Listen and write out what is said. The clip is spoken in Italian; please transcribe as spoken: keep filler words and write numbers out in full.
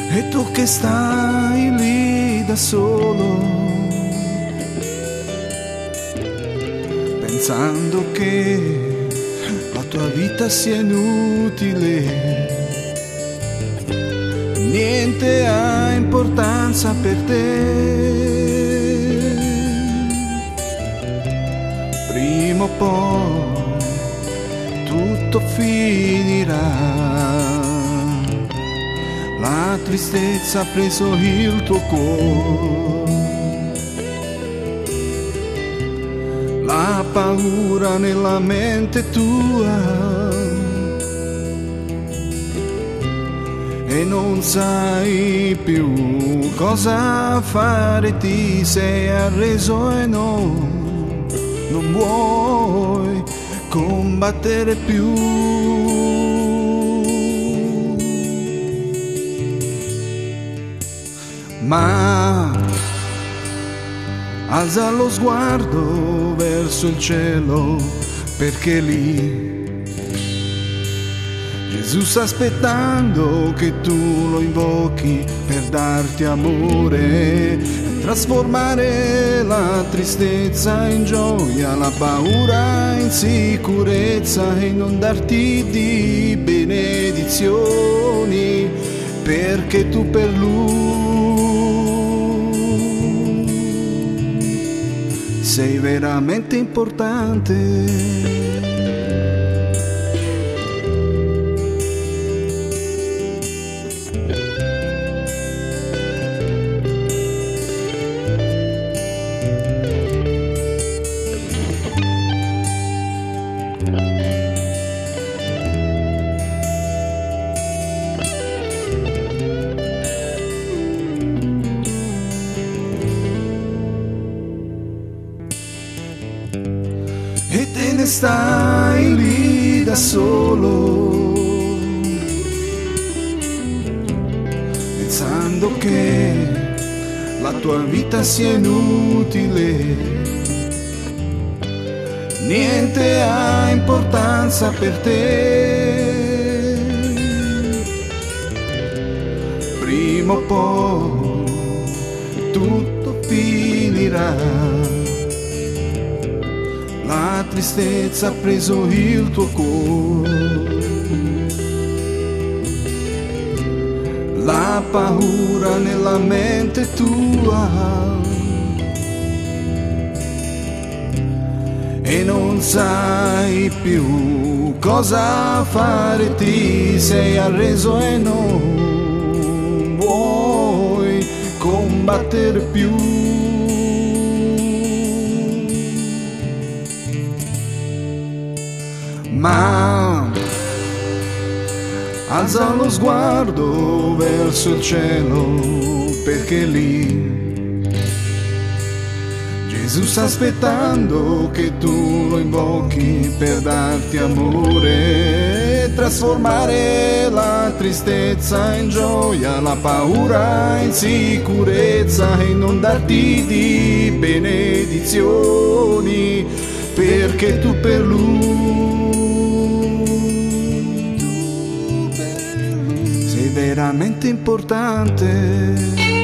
E tu che stai lì da solo, pensando che la tua vita sia inutile, niente ha importanza per te. Prima o poi tutto finirà. La tristezza ha preso il tuo cuore, la paura nella mente tua, e non sai più cosa fare, ti sei arreso e no, non vuoi combattere più. Ma alza lo sguardo verso il cielo, perché lì Gesù sta aspettando che tu lo invochi per darti amore, trasformare la tristezza in gioia, la paura in sicurezza, e inondarti di benedizioni, perché tu per lui sei veramente importante. E te ne stai lì da solo, pensando che la tua vita sia inutile, niente ha importanza per te. Prima o poi tutto finirà. La tristezza ha preso il tuo cuore, la paura nella mente tua, e non sai più cosa fare, ti sei arreso e non vuoi combattere più. Ma alza lo sguardo verso il cielo, perché lì Gesù sta aspettando che tu lo invochi per darti amore, trasformare la tristezza in gioia, la paura in sicurezza, e inondarti di benedizioni, perché tu per lui sei veramente importante.